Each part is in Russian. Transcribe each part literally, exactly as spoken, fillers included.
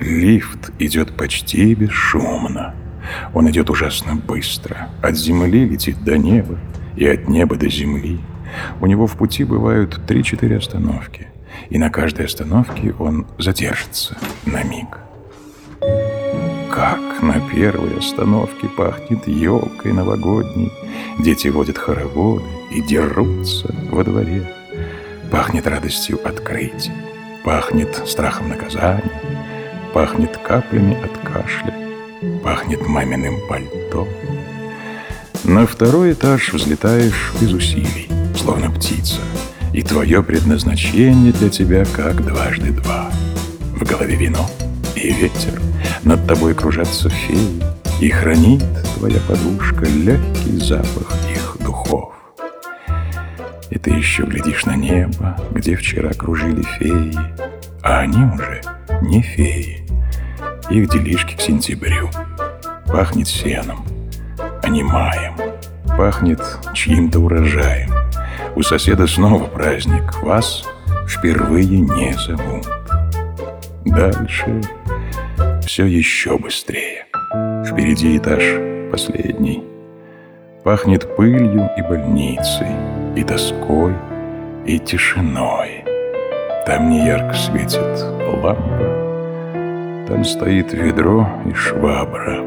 Лифт идет почти бесшумно. Он идет ужасно быстро. От земли летит до неба, и от неба до земли. У него в пути бывают три-четыре остановки, и на каждой остановке он задержится на миг. Как на первой остановке пахнет елкой новогодней. Дети водят хороводы и дерутся во дворе. Пахнет радостью открытия, пахнет страхом наказания, пахнет каплями от кашля, пахнет маминым пальто. На второй этаж взлетаешь без усилий, словно птица, и твое предназначение для тебя как дважды два. В голове вино и ветер, над тобой кружатся феи, и хранит твоя подушка легкий запах их духов. И ты еще глядишь на небо, где вчера кружили феи, а они уже не феи. Их делишки к сентябрю. Пахнет сеном, а не маем. Пахнет чьим-то урожаем. У соседа снова праздник, вас впервые не зовут. Дальше все еще быстрее. Впереди этаж последний. Пахнет пылью и больницей, и тоской, и тишиной. Там неярко светит лампа, там стоит ведро и швабра.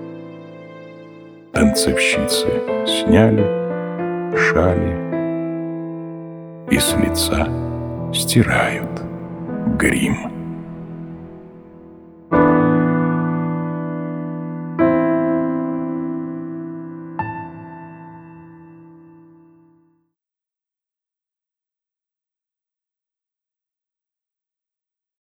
Танцовщицы сняли шали и с лица стирают грим.